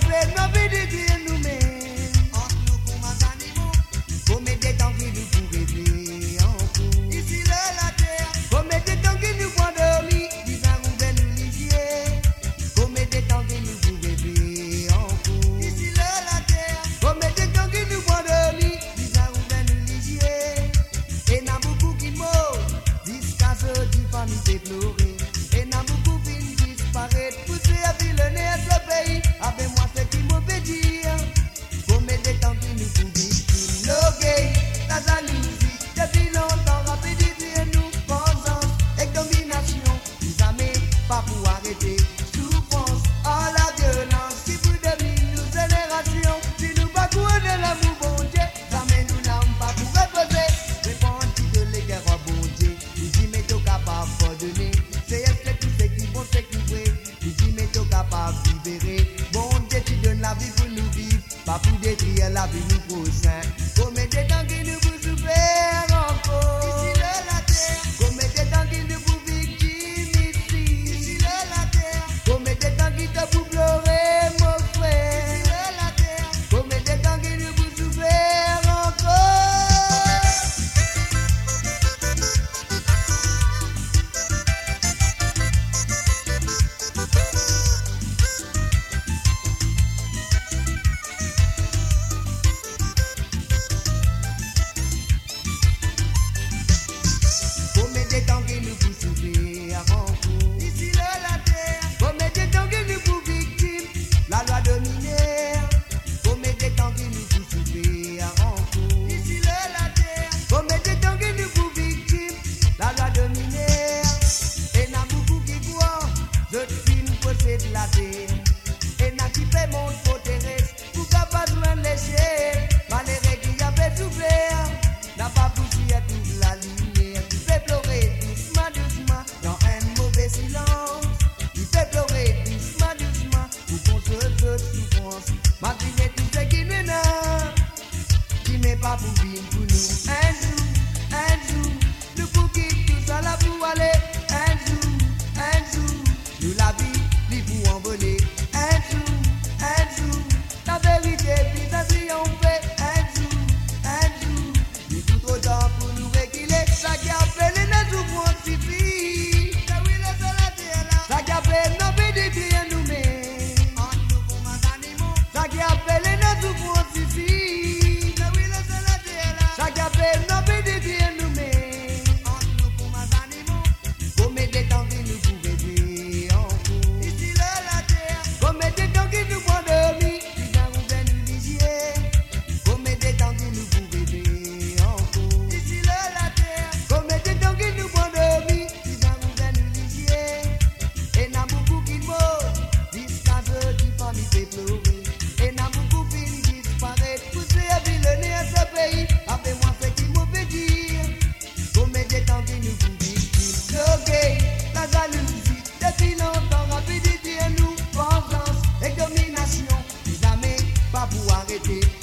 fait nos vies de Dieu nous-mêmes. Entre nous comme animaux, comme des temps qui nous pour rêver en cours. Ici la terre, comme des temps qui nous font dormir, disant qu'on veut nous lier. Comme des temps qui nous pour rêver en cours. Ici la terre, comme des temps qui nous font dormir, disant qu'on veut nous lier. Et n'a beaucoup qui meurent, jusqu'à ce qui famille déplorée. Et n'a beaucoup qui disparaître, pousser à vilainer ce pays. Avec moi, ce qui m'obédit. Comme des temps qui nous pour victimes. Nos gays, la jalousie, depuis longtemps, rapidité, nous, vengeance et domination. Nous amènent pas pour arrêter. Souffrance, à la violence, qui vous domine nos générations. Si nous pas courir de l'amour, bon Dieu, jamais nous n'avons pas pour reposer. Répandis de l'égard, bon Dieu, nous y mettons capable de donner. C'est tout ce qui bon, ce qui vrai. Nous y mettons capable de libérer. Bon Dieu, tu donnes la vie pour nous vivre, pas pour détruire la vie nous prochains. Comme des temps qui nous vous souffrir encore. Ici la terre, comme des temps qui nous vous victimes ici. Ici la terre, comme des temps qui te vous pleurer mon frère. Ici la terre, comme des temps qui nous vous souffrir encore. Comme des temps qui nous vous souffrir encore. Ici la terre, comme des temps qui nous vous victimes, la loi dominaire. Comme des temps qui nous vous souffrir encore. Ici la terre, comme des temps qui nous vous victimes, la loi dominaire. Et n'a beaucoup qui croient, d'autres films possèdent la terre. Et n'a qui fait mon faux terrestre, pour qu'à pas joindre les chiens. Malheureux qui a fait souffrir, n'a pas poussé à toute la lumière. Qui fait pleurer doucement, doucement, dans un mauvais silence. Qui fait pleurer doucement, doucement, pour qu'on se fasse souffrance. Malgré tout ce qui nous n'a, qui n'est pas pour vivre pour nous. Un jour, nous pour quitter tout ça là pour aller. Un jour, nous la vie, lui pour envoler. Un jour, la vérité puis ça triompher. Un jour, nous tout trop tard pour nous réguler. Ça qui appelle les souffrances suffit. Ça oui, le soleil est là. Ça qui appelle nos vies de Dieu nous-mêmes. Entre nous comme animaux. Ça qui appelle les souffrances suffit. Ça oui, le soleil est là. Ça qui appelle nos vies de Dieu nous-mêmes. Entre nous comme animaux. Comme des temps qui nous pour rêver encore. Ici la terre, comme des temps qui nous font dormir, disant qu'on veut nous lier. Comme des temps qui nous pour rêver encore. Ici la terre, comme des temps qui nous font dormir, disant qu'on veut nous lier. Et n'a beaucoup qui meurent, jusqu'à ce qui famille fait pleurer. Et n'a beaucoup qui disparaître, pousser à vilainer ce pays. Avec moi, ce qui m'obédit. Comme des temps qui nous pour victimes. Nos gays, la jalousie, depuis longtemps, rapidité, nous, vengeance et domination. Nous amènent pas pour arrêter.